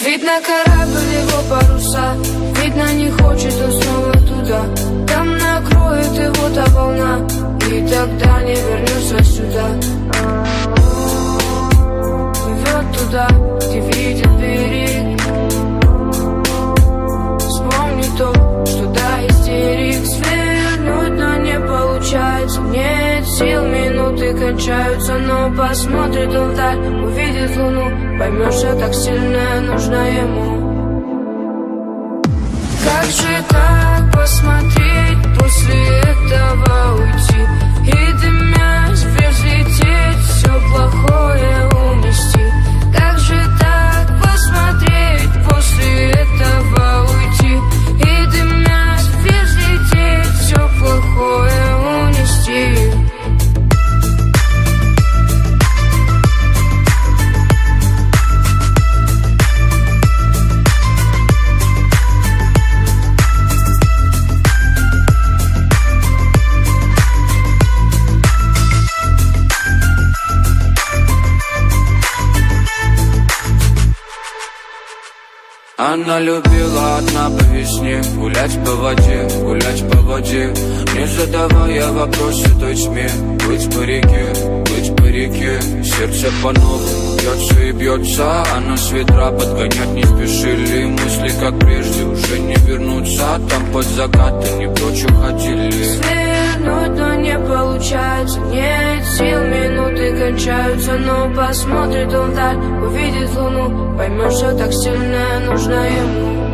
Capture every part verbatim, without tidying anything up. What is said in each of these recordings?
Видно, корабль его паруса, видно, не хочет он снова туда. Там накроет его та волна, и тогда не вернется сюда. Плывет туда, где видит берег. Вспомни то, что до истерик свернуть, но не получается. Нет сил, минуты кончаются, но посмотрит он вдаль, увидит луну, поймешь, что так сильно нужна ему. Как же так посмотреть, после этого уйти и дымясь вверх лететь, все плохое унести? Как же так посмотреть, после этого уйти и дымясь вверх лететь, все плохое унести? Она любила одна по весне гулять по воде, гулять по воде, не задавая вопросы той тьме. Плыть по реке, плыть по реке, сердце по-новому бьется и бьется, а нас ветра подгонять не спешили. Мысли, как прежде, уже не вернутся, там под закат не прочь уходили. Свернуть, но не получается, нет сил, минуты кончаются, но посмотрит он вдаль, увидит луну, поймешь, что так сильно нужна ему.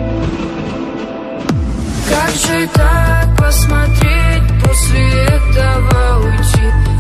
Как же так посмотреть, после этого уйти